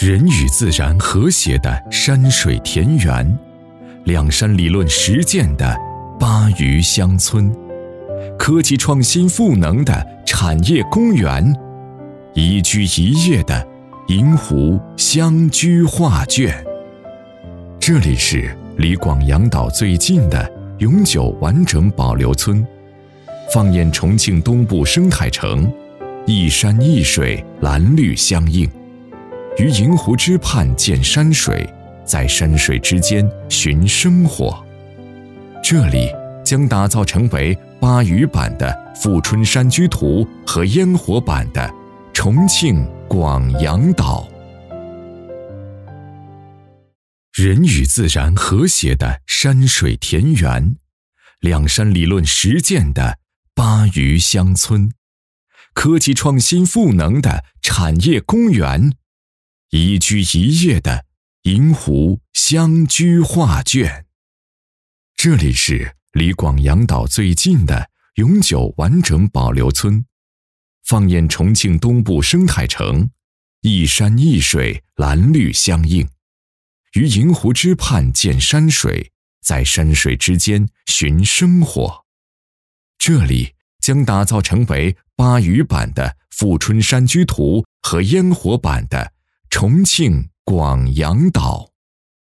人与自然和谐的山水田园，两山理论实践的巴渝乡村，科技创新赋能的产业公园，宜居宜业的银湖乡居画卷。这里是离广阳岛最近的永久完整保留村，放眼重庆东部生态城，一山一水，蓝绿相映。于银湖之畔见山水，在山水之间寻生活。这里将打造成为巴渝版的富春山居图和烟火版的重庆广阳岛。人与自然和谐的山水田园，两山理论实践的巴渝乡村，科技创新赋能的产业公园，宜居宜业的银湖乡居画卷。这里是离广阳岛最近的永久完整保留村，放眼重庆东部生态城，一山一水，蓝绿相映。于银湖之畔见山水，在山水之间寻生活。这里将打造成为巴渝版的富春山居图和烟火版的重庆广阳岛。